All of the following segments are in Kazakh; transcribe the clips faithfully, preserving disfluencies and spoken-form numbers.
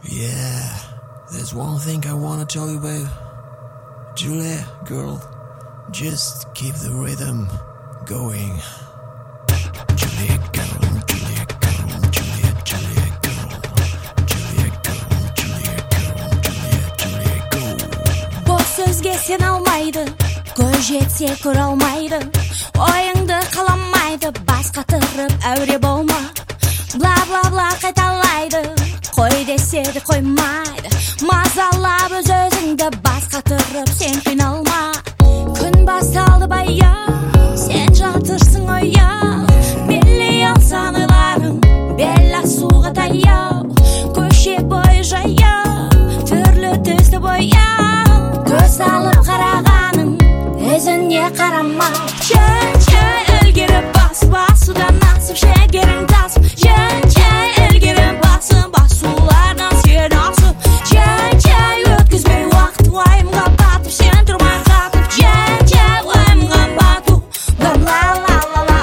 Yeah, there's one thing I wanna tell you, babe. Julia, girl, just keep the rhythm going. Julia, girl, Julia, girl, Julia, Julia, girl, Julia, girl, Julia, girl, Julia, Julia, go. Bu sözge sen almaydı, göz jetse kör almaydı. Oyыңды қаламайды, бас қатырып әуре болма. Бла бла бла қайталайды, қой десе де қоймайды. Мазалап өз өзіңді бас қатырып сен қиналма. Күн басталды баяу, сен жатырсың ояу. Белей алсан ойларың, бел асуға таяу. Көше бойы жаяу, түрлі түсті бояу. Көз алып қарағаның, өзіңе қарама. Жөн-жөн ілгері бас, басудан асып, шегерін тасып. Жөн-жөн ілгері басып, басулардан сен асып. Жөн-жөн өткізбей уақыт, уайымға батып, сен тұрмай қатып. Жөн-жөн уайымға бату, ла-ла-ла-ла-ла.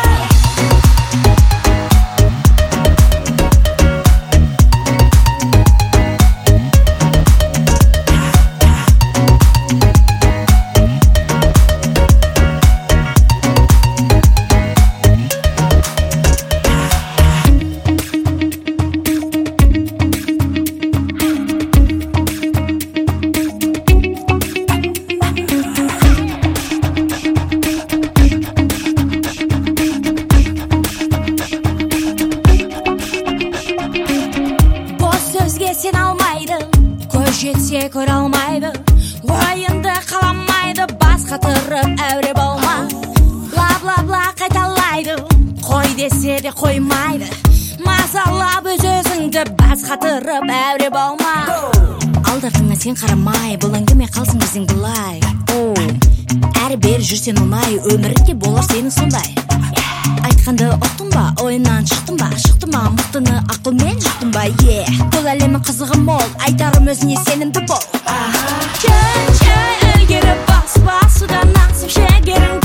Сен алмайды, көз жетсе көр алмайды. Ойыңды қаламайды, бас қатырып әуре болма. Бла бла бла қайталайды, қой десе де қоймайды. Мазалап өз өзіңді бас қатырып әуре болма. Алдартыңа сен қарамай, бұл әңгіме қалсын біздің былай. Әрі бері жүрсен оңай, өмірінде болар сенің сондай. Айтқанды ұқтың ба, ойынан шықтың ба, шықты ма, мықтыны ақылмен жықтың ба, е бұл әлемі қызығы мол, айтарым өзіне сенімді бол. Жөн-жөн ілгері бас, басудан асып, шегерін